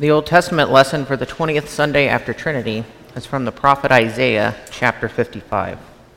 The Old Testament lesson for the 20th Sunday after Trinity is from the prophet Isaiah, chapter 55.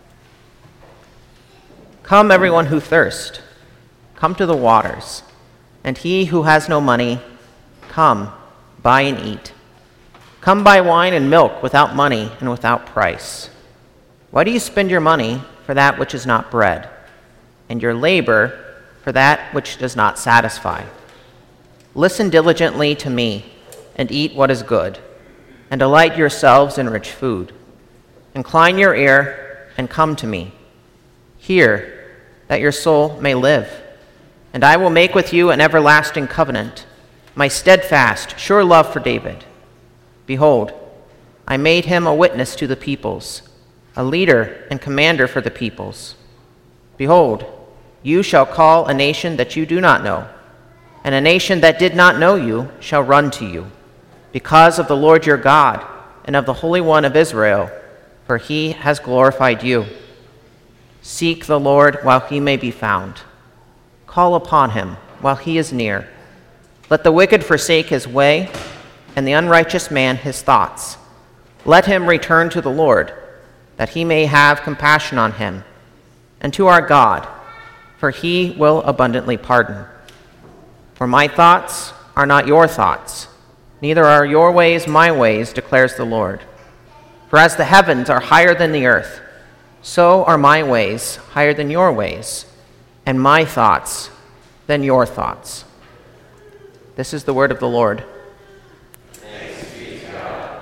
Come, everyone who thirsts, come to the waters, and he who has no money, come, buy and eat. Come buy wine and milk without money and without price. Why do you spend your money for that which is not bread, and your labor for that which does not satisfy? Listen diligently to me, and eat what is good, and delight yourselves in rich food. Incline your ear and come to me. Hear, that your soul may live. And I will make with you an everlasting covenant, my steadfast, sure love for David. Behold, I made him a witness to the peoples, a leader and commander for the peoples. Behold, you shall call a nation that you do not know, and a nation that did not know you shall run to you, because of the Lord your God and of the Holy One of Israel, for he has glorified you. Seek the Lord while he may be found. Call upon him while he is near. Let the wicked forsake his way, and the unrighteous man his thoughts. Let him return to the Lord, that he may have compassion on him, and to our God, for he will abundantly pardon. For my thoughts are not your thoughts, neither are your ways my ways, declares the Lord. For as the heavens are higher than the earth, so are my ways higher than your ways, and my thoughts than your thoughts. This is the word of the Lord. Thanks be to God.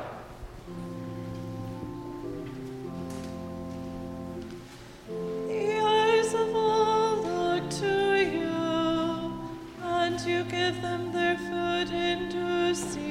The eyes of all look to you, and you give them their food in due season.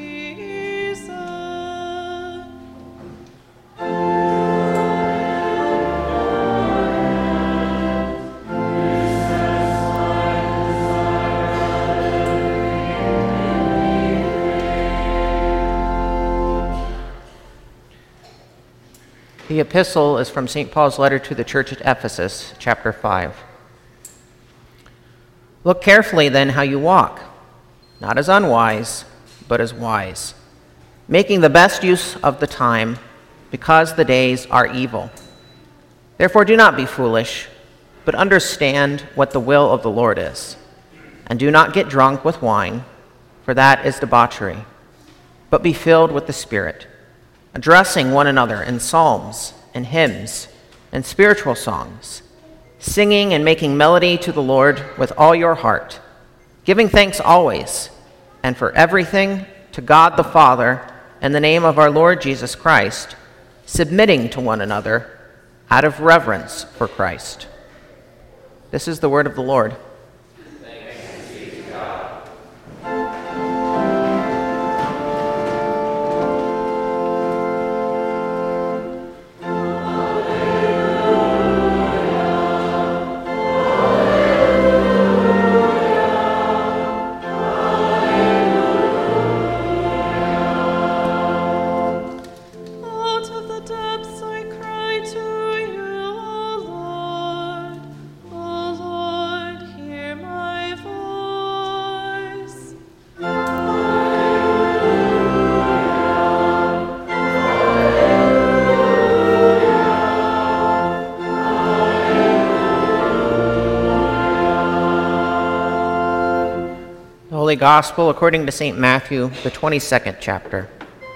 The epistle is from St. Paul's letter to the church at Ephesus, chapter 5. Look carefully then how you walk, not as unwise, but as wise, making the best use of the time, because the days are evil. Therefore do not be foolish, but understand what the will of the Lord is. And do not get drunk with wine, for that is debauchery, but be filled with the Spirit, addressing one another in psalms and hymns and spiritual songs, singing and making melody to the Lord with all your heart, giving thanks always and for everything to God the Father in the name of our Lord Jesus Christ, submitting to one another out of reverence for Christ. This is the word of the Lord. Thanks be to God. Out of the depths I cry to you, O Lord. O Lord, hear my voice. The Holy Gospel according to St. Matthew, the 22nd chapter.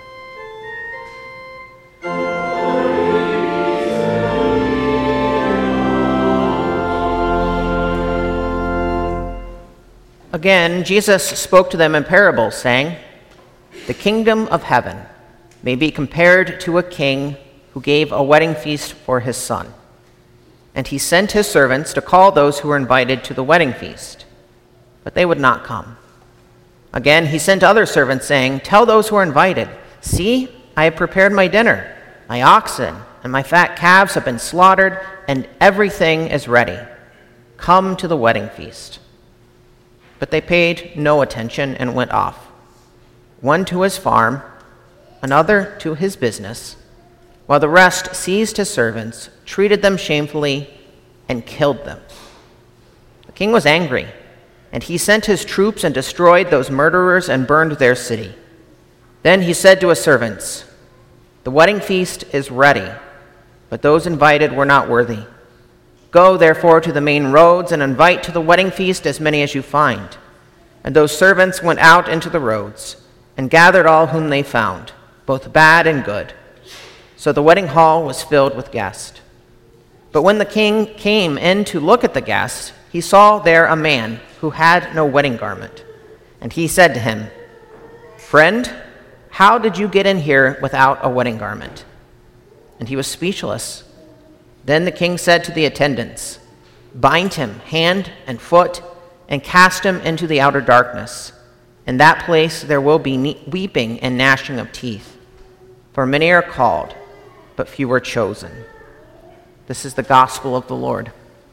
Again, Jesus spoke to them in parables, saying, "The kingdom of heaven may be compared to a king who gave a wedding feast for his son. And he sent his servants to call those who were invited to the wedding feast, but they would not come. Again, he sent other servants, saying, 'Tell those who are invited, see, I have prepared my dinner. My oxen and my fat calves have been slaughtered, and everything is ready. Come to the wedding feast.' But they paid no attention and went off, one to his farm, another to his business, while the rest seized his servants, treated them shamefully, and killed them. The king was angry, and he sent his troops and destroyed those murderers and burned their city. Then he said to his servants, "The wedding feast is ready, but those invited were not worthy. Go, therefore, to the main roads and invite to the wedding feast as many as you find." And those servants went out into the roads and gathered all whom they found, both bad and good. So the wedding hall was filled with guests. But when the king came in to look at the guests, he saw there a man who had no wedding garment. And he said to him, "Friend, how did you get in here without a wedding garment?" And he was speechless. Then the king said to the attendants, "Bind him hand and foot and cast him into the outer darkness. In that place there will be weeping and gnashing of teeth. For many are called, but few are chosen." This is the gospel of the Lord.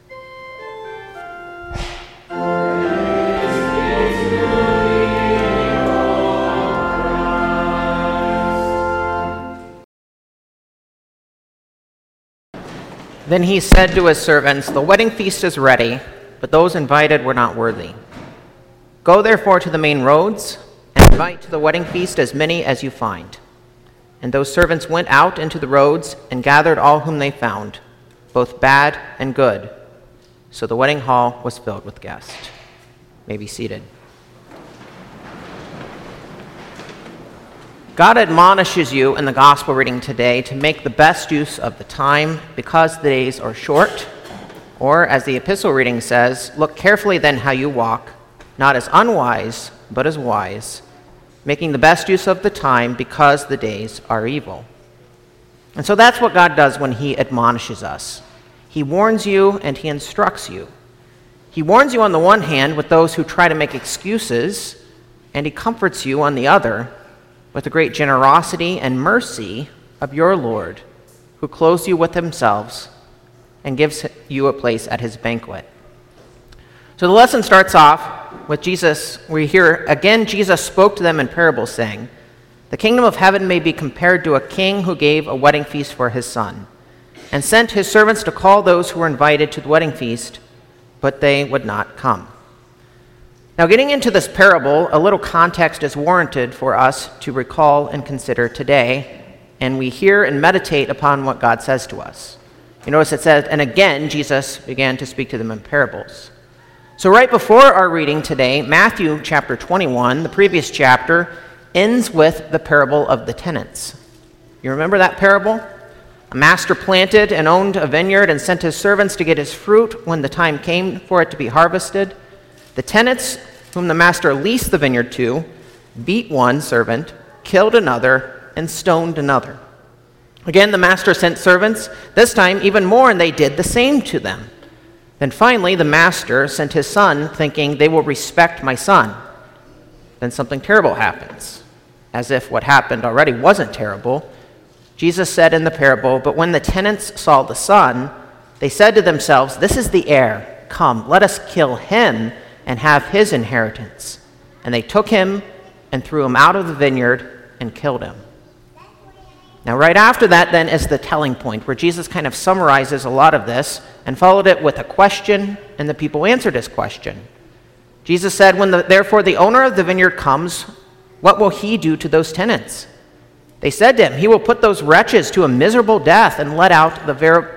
Then he said to his servants, "The wedding feast is ready, but those invited were not worthy. Go therefore to the main roads and invite to the wedding feast as many as you find." And those servants went out into the roads and gathered all whom they found, both bad and good. So the wedding hall was filled with guests. You may be seated. God admonishes you in the gospel reading today to make the best use of the time because the days are short. Or, as the epistle reading says, "Look carefully then how you walk, not as unwise, but as wise, making the best use of the time because the days are evil." And so that's what God does when he admonishes us. He warns you and he instructs you. He warns you on the one hand with those who try to make excuses, and he comforts you on the other with the great generosity and mercy of your Lord, who clothes you with himself and gives you a place at his banquet. So the lesson starts off with Jesus. We hear, again, Jesus spoke to them in parables, saying, "The kingdom of heaven may be compared to a king who gave a wedding feast for his son, and sent his servants to call those who were invited to the wedding feast, but they would not come." Now, getting into this parable, a little context is warranted for us to recall and consider today, and we hear and meditate upon what God says to us. You notice it says, "And again, Jesus began to speak to them in parables." So right before our reading today, Matthew chapter 21, the previous chapter, ends with the parable of the tenants. You remember that parable? A master planted and owned a vineyard and sent his servants to get his fruit when the time came for it to be harvested. The tenants, whom the master leased the vineyard to, beat one servant, killed another, and stoned another. Again, the master sent servants, this time even more, and they did the same to them. Then finally, the master sent his son, thinking, "They will respect my son." Then something terrible happens. As if what happened already wasn't terrible, Jesus said in the parable, "But when the tenants saw the son, they said to themselves, 'This is the heir. Come, let us kill him and have his inheritance.' And they took him and threw him out of the vineyard and killed him." Now, right after that, then, is the telling point, where Jesus kind of summarizes a lot of this and followed it with a question, and the people answered his question. Jesus said, "Therefore the owner of the vineyard comes, what will he do to those tenants?" They said to him, "He will put those wretches to a miserable death and let out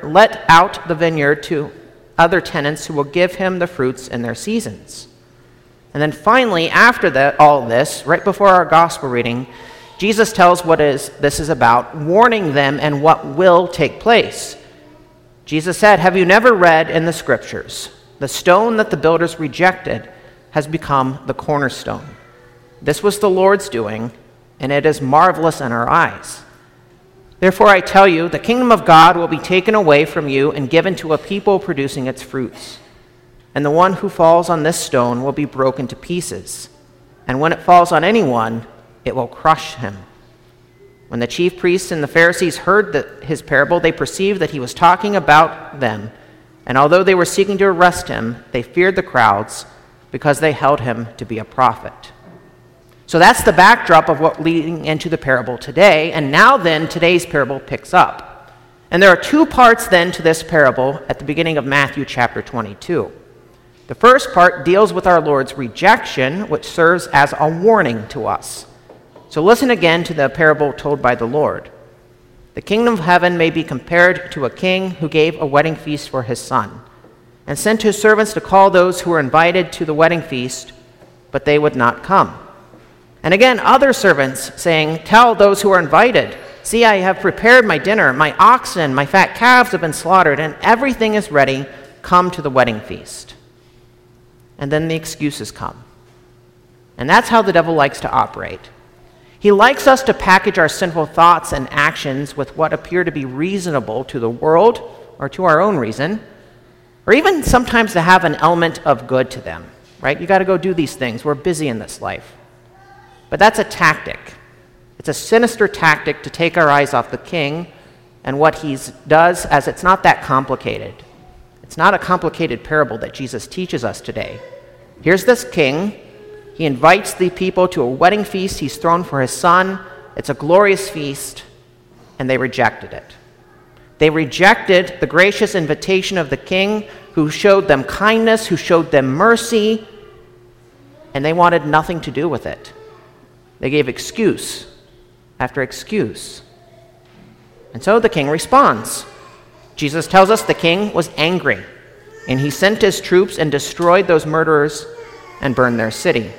the vineyard to other tenants who will give him the fruits in their seasons." And then finally, after all this, right before our gospel reading, Jesus tells what this is about, warning them and what will take place. Jesus said, "Have you never read in the scriptures, the stone that the builders rejected has become the cornerstone? This was the Lord's doing, and it is marvelous in our eyes. Therefore I tell you, the kingdom of God will be taken away from you and given to a people producing its fruits. And the one who falls on this stone will be broken to pieces, and when it falls on anyone, it will crush him." When the chief priests and the Pharisees heard his parable, they perceived that he was talking about them, and although they were seeking to arrest him, they feared the crowds because they held him to be a prophet. So that's the backdrop of what leading into the parable today. And now then, today's parable picks up. And there are two parts then to this parable at the beginning of Matthew chapter 22. The first part deals with our Lord's rejection, which serves as a warning to us. So listen again to the parable told by the Lord. The kingdom of heaven may be compared to a king who gave a wedding feast for his son, and sent his servants to call those who were invited to the wedding feast, but they would not come. And again, other servants, saying, tell those who are invited, see, I have prepared my dinner, my oxen, my fat calves have been slaughtered, and everything is ready. Come to the wedding feast. And then the excuses come. And that's how the devil likes to operate. He likes us to package our sinful thoughts and actions with what appear to be reasonable to the world or to our own reason, or even sometimes to have an element of good to them, right? You got to go do these things. We're busy in this life. But that's a tactic. It's a sinister tactic to take our eyes off the king and what he does, as it's not that complicated. It's not a complicated parable that Jesus teaches us today. Here's this king. He invites the people to a wedding feast he's thrown for his son. It's a glorious feast, and they rejected it. They rejected the gracious invitation of the king, who showed them kindness, who showed them mercy, and they wanted nothing to do with it. They gave excuse after excuse. And so the king responds. Jesus tells us the king was angry, and he sent his troops and destroyed those murderers and burned their city.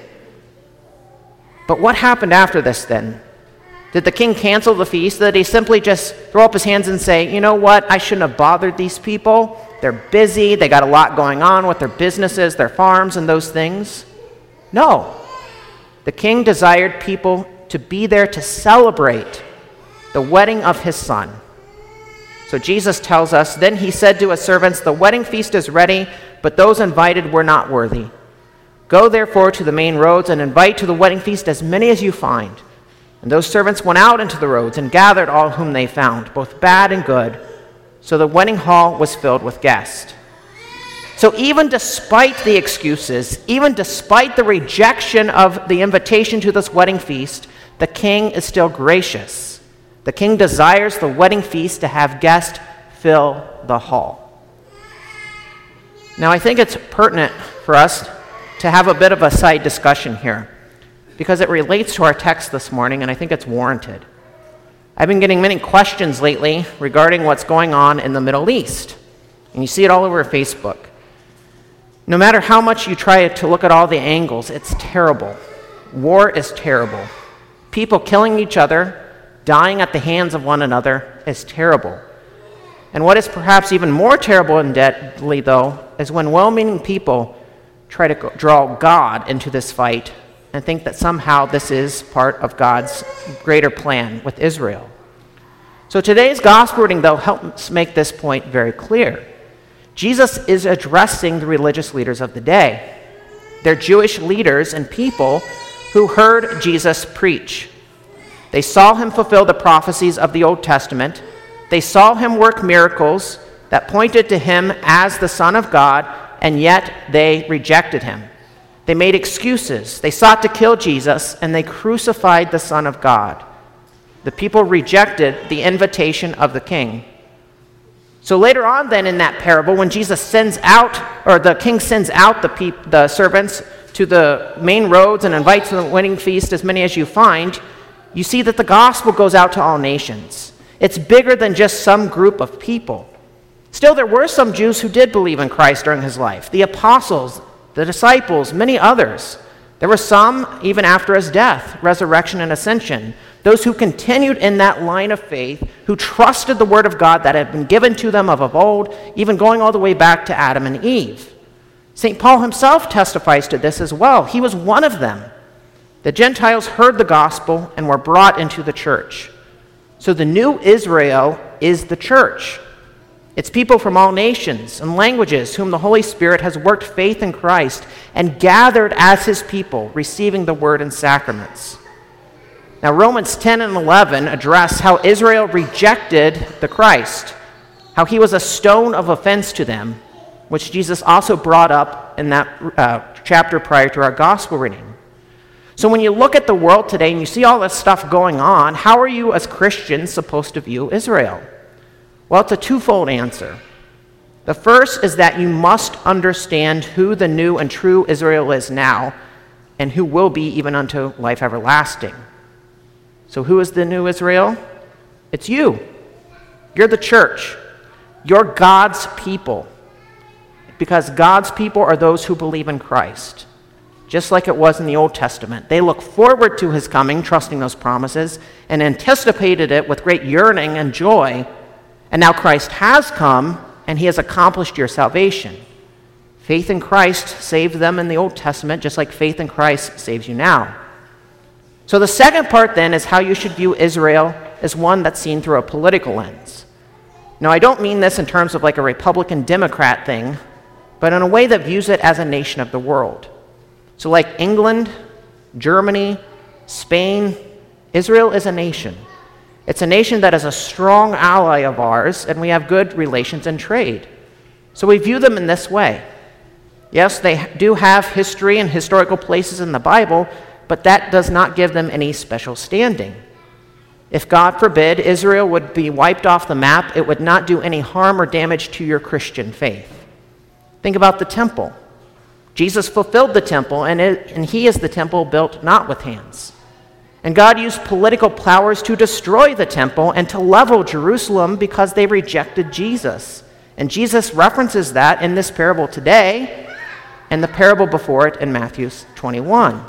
But what happened after this then? Did the king cancel the feast? Did he simply just throw up his hands and say, you know what, I shouldn't have bothered these people. They're busy, they got a lot going on with their businesses, their farms, and those things? No. The king desired people to be there to celebrate the wedding of his son. So Jesus tells us, then he said to his servants, the wedding feast is ready, but those invited were not worthy. Go therefore to the main roads and invite to the wedding feast as many as you find. And those servants went out into the roads and gathered all whom they found, both bad and good. So the wedding hall was filled with guests. So even despite the excuses, even despite the rejection of the invitation to this wedding feast, the king is still gracious. The king desires the wedding feast to have guests fill the hall. Now, I think it's pertinent for us to have a bit of a side discussion here, because it relates to our text this morning, and I think it's warranted. I've been getting many questions lately regarding what's going on in the Middle East, and you see it all over Facebook. No matter how much you try to look at all the angles, it's terrible. War is terrible. People killing each other, dying at the hands of one another is terrible. And what is perhaps even more terrible and deadly, though, is when well-meaning people try to draw God into this fight and think that somehow this is part of God's greater plan with Israel. So today's gospel reading, though, helps make this point very clear. Jesus is addressing the religious leaders of the day. They're Jewish leaders and people who heard Jesus preach. They saw him fulfill the prophecies of the Old Testament. They saw him work miracles that pointed to him as the Son of God, and yet they rejected him. They made excuses. They sought to kill Jesus, and they crucified the Son of God. The people rejected the invitation of the king. So later on then in that parable, when Jesus sends out, or the king sends out the servants to the main roads and invites to the wedding feast as many as you find, you see that the gospel goes out to all nations. It's bigger than just some group of people. Still, there were some Jews who did believe in Christ during his life. The apostles, the disciples, many others. There were some even after his death, resurrection, and ascension. Those who continued in that line of faith, who trusted the word of God that had been given to them of old, even going all the way back to Adam and Eve. St. Paul himself testifies to this as well. He was one of them. The Gentiles heard the gospel and were brought into the church. So the new Israel is the church. It's people from all nations and languages whom the Holy Spirit has worked faith in Christ and gathered as his people, receiving the word and sacraments. Now, Romans 10 and 11 address how Israel rejected the Christ, how he was a stone of offense to them, which Jesus also brought up in that chapter prior to our gospel reading. So when you look at the world today and you see all this stuff going on, how are you as Christians supposed to view Israel? Well, it's a twofold answer. The first is that you must understand who the new and true Israel is now and who will be even unto life everlasting. So who is the new Israel? It's you. You're the church. You're God's people. Because God's people are those who believe in Christ. Just like it was in the Old Testament. They look forward to his coming, trusting those promises, and anticipated it with great yearning and joy. And now Christ has come, and he has accomplished your salvation. Faith in Christ saved them in the Old Testament, just like faith in Christ saves you now. So the second part then is how you should view Israel as one that's seen through a political lens. Now, I don't mean this in terms of like a Republican-Democrat thing, but in a way that views it as a nation of the world. So like England, Germany, Spain, Israel is a nation. It's a nation that is a strong ally of ours, and we have good relations and trade. So we view them in this way. Yes, they do have history and historical places in the Bible, but that does not give them any special standing. If, God forbid, Israel would be wiped off the map, it would not do any harm or damage to your Christian faith. Think about the temple. Jesus fulfilled the temple, and he is the temple built not with hands. And God used political powers to destroy the temple and to level Jerusalem because they rejected Jesus. And Jesus references that in this parable today and the parable before it in Matthew 21.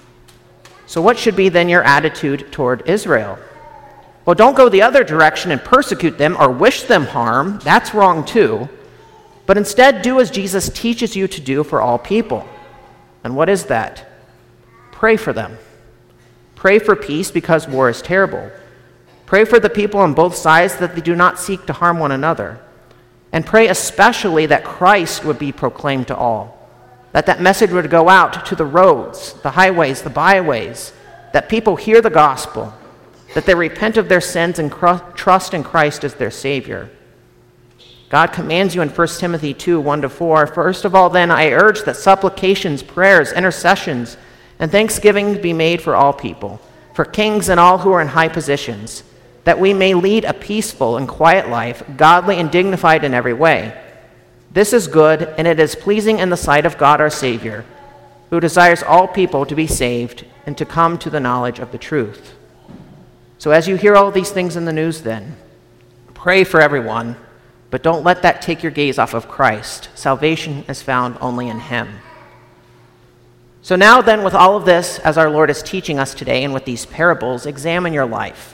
So what should be then your attitude toward Israel? Well, don't go the other direction and persecute them or wish them harm. That's wrong too. But instead do as Jesus teaches you to do for all people. And what is that? Pray for them. Pray for peace because war is terrible. Pray for the people on both sides that they do not seek to harm one another. And pray especially that Christ would be proclaimed to all. That message would go out to the roads, the highways, the byways, that people hear the gospel, that they repent of their sins and trust in Christ as their Savior. God commands you in 1 Timothy 2, 1-4, "First of all, then, I urge that supplications, prayers, intercessions, and thanksgiving be made for all people, for kings and all who are in high positions, that we may lead a peaceful and quiet life, godly and dignified in every way. This is good, and it is pleasing in the sight of God our Savior, who desires all people to be saved and to come to the knowledge of the truth." So as you hear all these things in the news then, pray for everyone, but don't let that take your gaze off of Christ. Salvation is found only in him. So now then, with all of this, as our Lord is teaching us today and with these parables, examine your life.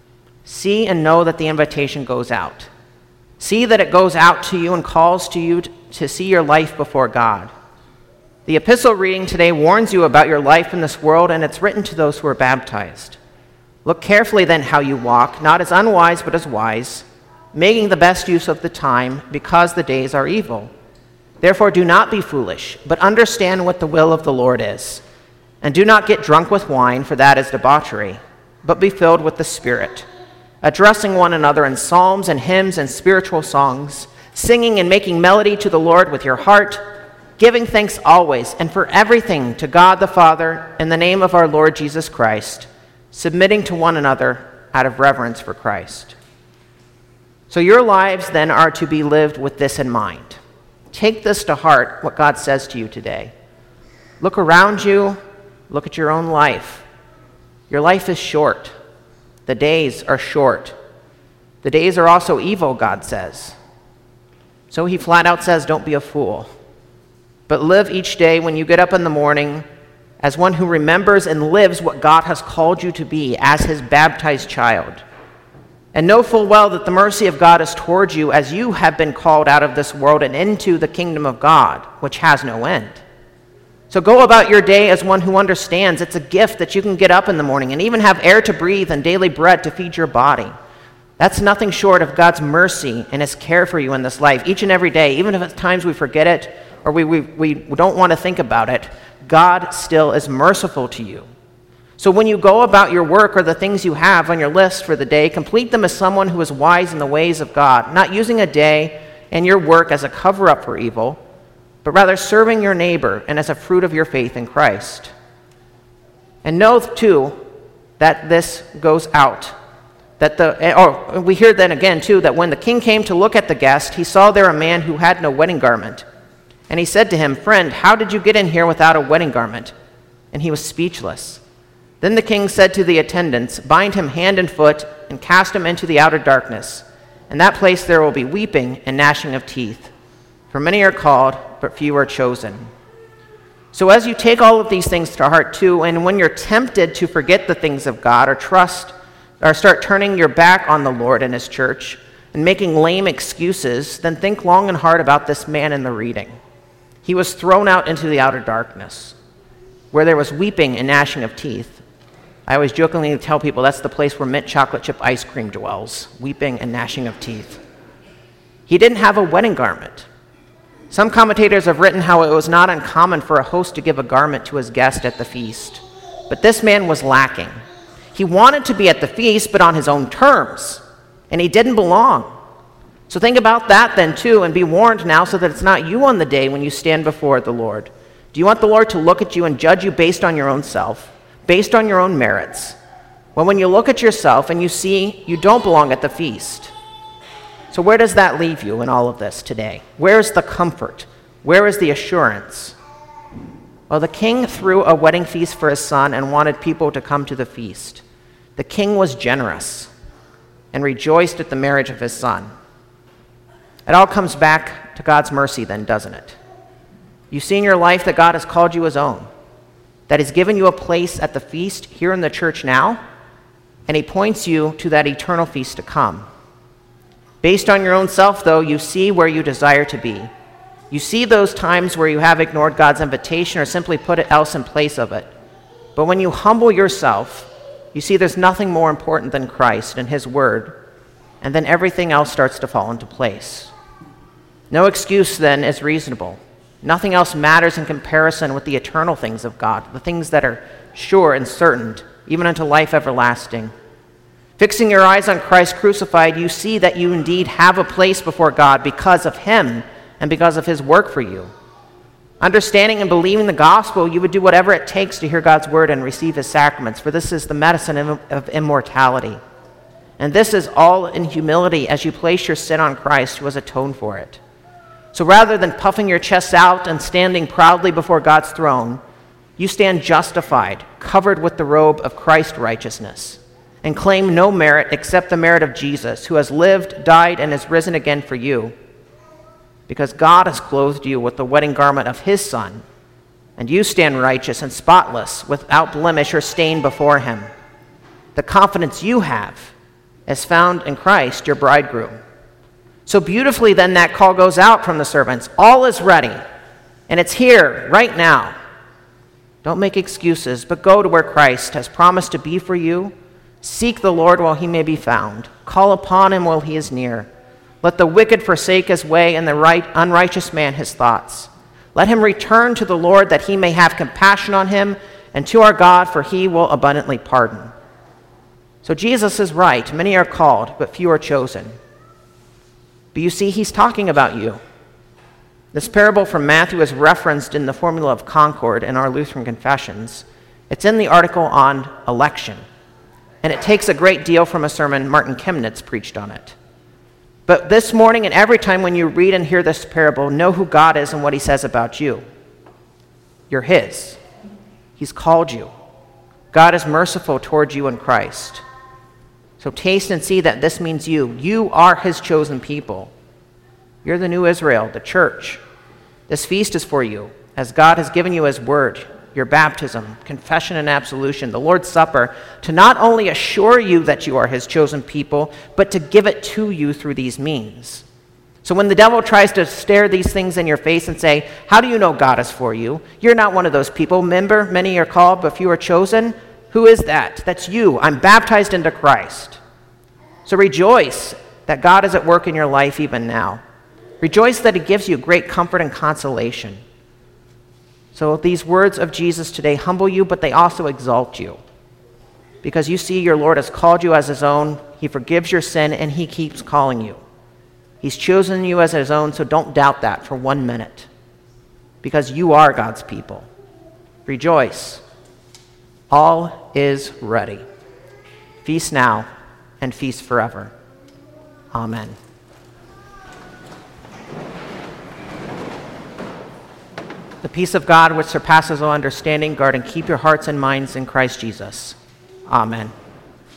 See and know that the invitation goes out. See that it goes out to you and calls to you to see your life before God. The epistle reading today warns you about your life in this world, and it's written to those who are baptized. Look carefully then how you walk, not as unwise but as wise, making the best use of the time, because the days are evil. Therefore do not be foolish, but understand what the will of the Lord is. And do not get drunk with wine, for that is debauchery, but be filled with the Spirit, addressing one another in psalms and hymns and spiritual songs, singing and making melody to the Lord with your heart, giving thanks always and for everything to God the Father in the name of our Lord Jesus Christ, submitting to one another out of reverence for Christ. So your lives then are to be lived with this in mind. Take this to heart, what God says to you today. Look around you, look at your own life. Your life is short. The days are short. The days are also evil, God says. So he flat out says, don't be a fool, but live each day when you get up in the morning as one who remembers and lives what God has called you to be as his baptized child. And know full well that the mercy of God is towards you as you have been called out of this world and into the kingdom of God, which has no end. So go about your day as one who understands it's a gift that you can get up in the morning and even have air to breathe and daily bread to feed your body. That's nothing short of God's mercy and his care for you in this life, each and every day, even if at times we forget it or we don't want to think about it. God still is merciful to you. So when you go about your work or the things you have on your list for the day, complete them as someone who is wise in the ways of God, not using a day and your work as a cover-up for evil, but rather serving your neighbor and as a fruit of your faith in Christ. And know, too, that this goes out. We hear then again, too, that when the king came to look at the guest, he saw there a man who had no wedding garment. And he said to him, "Friend, how did you get in here without a wedding garment?" And he was speechless. Then the king said to the attendants, "Bind him hand and foot and cast him into the outer darkness. In that place there will be weeping and gnashing of teeth. For many are called, but few are chosen." So as you take all of these things to heart too, and when you're tempted to forget the things of God or start turning your back on the Lord and his church and making lame excuses, then think long and hard about this man in the reading. He was thrown out into the outer darkness, where there was weeping and gnashing of teeth. I always jokingly tell people that's the place where mint chocolate chip ice cream dwells, weeping and gnashing of teeth. He didn't have a wedding garment. Some commentators have written how it was not uncommon for a host to give a garment to his guest at the feast. But this man was lacking. He wanted to be at the feast, but on his own terms, and he didn't belong. So think about that then too, and be warned now so that it's not you on the day when you stand before the Lord. Do you want the Lord to look at you and judge you based on your own self, based on your own merits? Well, when you look at yourself and you see you don't belong at the feast, so where does that leave you in all of this today? Where is the comfort? Where is the assurance? Well, the king threw a wedding feast for his son and wanted people to come to the feast. The king was generous and rejoiced at the marriage of his son. It all comes back to God's mercy then, doesn't it? You see in your life that God has called you his own, that he's given you a place at the feast here in the church now, and he points you to that eternal feast to come. Based on your own self, though, you see where you desire to be. You see those times where you have ignored God's invitation or simply put it else in place of it. But when you humble yourself, you see there's nothing more important than Christ and his word, and then everything else starts to fall into place. No excuse then is reasonable. Nothing else matters in comparison with the eternal things of God, the things that are sure and certain, even unto life everlasting. Fixing your eyes on Christ crucified, you see that you indeed have a place before God because of him and because of his work for you. Understanding and believing the gospel, you would do whatever it takes to hear God's word and receive his sacraments, for this is the medicine of immortality. And this is all in humility as you place your sin on Christ who has atoned for it. So rather than puffing your chest out and standing proudly before God's throne, you stand justified, covered with the robe of Christ's righteousness, and claim no merit except the merit of Jesus, who has lived, died, and is risen again for you. Because God has clothed you with the wedding garment of his Son, and you stand righteous and spotless, without blemish or stain before him. The confidence you have is found in Christ, your bridegroom. So beautifully then that call goes out from the servants. All is ready, and it's here, right now. Don't make excuses, but go to where Christ has promised to be for you. Seek the Lord while he may be found. Call upon him while he is near. Let the wicked forsake his way, and the unrighteous man his thoughts. Let him return to the Lord, that he may have compassion on him, and to our God, for he will abundantly pardon. So Jesus is right. Many are called, but few are chosen. But you see, he's talking about you. This parable from Matthew is referenced in the Formula of Concord in our Lutheran confessions. It's in the article on election, and it takes a great deal from a sermon Martin Chemnitz preached on it. But this morning and every time when you read and hear this parable, know who God is and what he says about you. You're his. He's called you. God is merciful towards you in Christ. So taste and see that this means you. You are his chosen people. You're the new Israel, the church. This feast is for you, as God has given you his word, your baptism, confession and absolution, the Lord's Supper, to not only assure you that you are his chosen people, but to give it to you through these means. So when the devil tries to stare these things in your face and say, how do you know God is for you? You're not one of those people. Remember, many are called, but few are chosen. Who is that? That's you. I'm baptized into Christ. So rejoice that God is at work in your life even now. Rejoice that he gives you great comfort and consolation. So these words of Jesus today humble you, but they also exalt you. Because you see your Lord has called you as his own, he forgives your sin, and he keeps calling you. He's chosen you as his own, so don't doubt that for 1 minute. Because you are God's people. Rejoice. All is ready. Feast now and feast forever. Amen. The peace of God, which surpasses all understanding, guard and keep your hearts and minds in Christ Jesus. Amen.